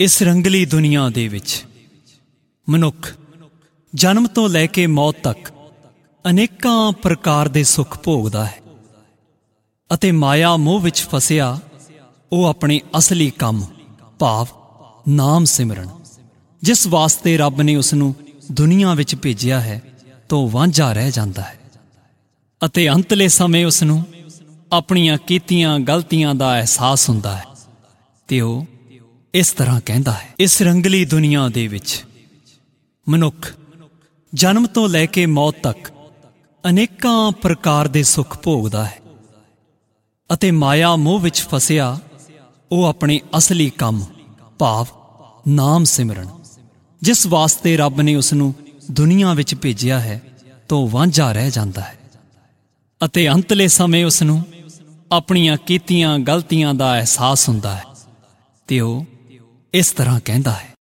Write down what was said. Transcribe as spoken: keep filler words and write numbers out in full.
ਇਸ ਰੰਗਲੀ ਦੁਨੀਆ ਦੇ ਵਿੱਚ ਮਨੁੱਖ ਜਨਮ ਤੋਂ ਲੈ ਕੇ ਮੌਤ ਤੱਕ ਅਨੇਕਾਂ ਪ੍ਰਕਾਰ ਦੇ ਸੁੱਖ ਭੋਗਦਾ ਹੈ ਅਤੇ ਮਾਇਆ ਮੋਹ ਵਿੱਚ ਫਸਿਆ ਉਹ ਆਪਣੇ ਅਸਲੀ ਕੰਮ ਭਾਵ ਨਾਮ ਸਿਮਰਨ ਜਿਸ ਵਾਸਤੇ ਰੱਬ ਨੇ ਉਸ ਨੂੰ ਦੁਨੀਆ ਵਿੱਚ ਭੇਜਿਆ ਹੈ ਤੋਂ ਵਾਂਝਾ ਰਹਿ ਜਾਂਦਾ ਹੈ ਅਤੇ ਅੰਤਲੇ ਸਮੇਂ ਉਸ ਨੂੰ ਆਪਣੀਆਂ ਕੀਤੀਆਂ ਗਲਤੀਆਂ ਦਾ ਅਹਿਸਾਸ ਹੁੰਦਾ ਹੈ ਤੇ ਉਹ ਇਸ ਤਰ੍ਹਾਂ ਕਹਿੰਦਾ ਹੈ। ਇਸ ਰੰਗਲੀ ਦੁਨੀਆ ਦੇ ਵਿੱਚ ਮਨੁੱਖ ਜਨਮ ਤੋਂ ਲੈ ਕੇ ਮੌਤ ਤੱਕ ਅਨੇਕਾਂ ਪ੍ਰਕਾਰ ਦੇ ਸੁੱਖ ਭੋਗਦਾ ਹੈ ਅਤੇ ਮਾਇਆ ਮੋਹ ਵਿੱਚ ਫਸਿਆ ਉਹ ਆਪਣੇ ਅਸਲੀ ਕੰਮ ਭਾਵ ਨਾਮ ਸਿਮਰਨ ਜਿਸ ਵਾਸਤੇ ਰੱਬ ਨੇ ਉਸ ਨੂੰ ਦੁਨੀਆ ਵਿੱਚ ਭੇਜਿਆ ਹੈ ਤੋਂ ਵਾਂਝਾ ਰਹਿ ਜਾਂਦਾ ਹੈ ਅਤੇ ਅੰਤਲੇ ਸਮੇਂ ਉਸ ਨੂੰ ਆਪਣੀਆਂ ਕੀਤੀਆਂ ਗਲਤੀਆਂ ਦਾ ਅਹਿਸਾਸ ਹੁੰਦਾ ਹੈ ਤੇ ਉਹ ਇਸ ਤਰ੍ਹਾਂ ਕਹਿੰਦਾ ਹੈ।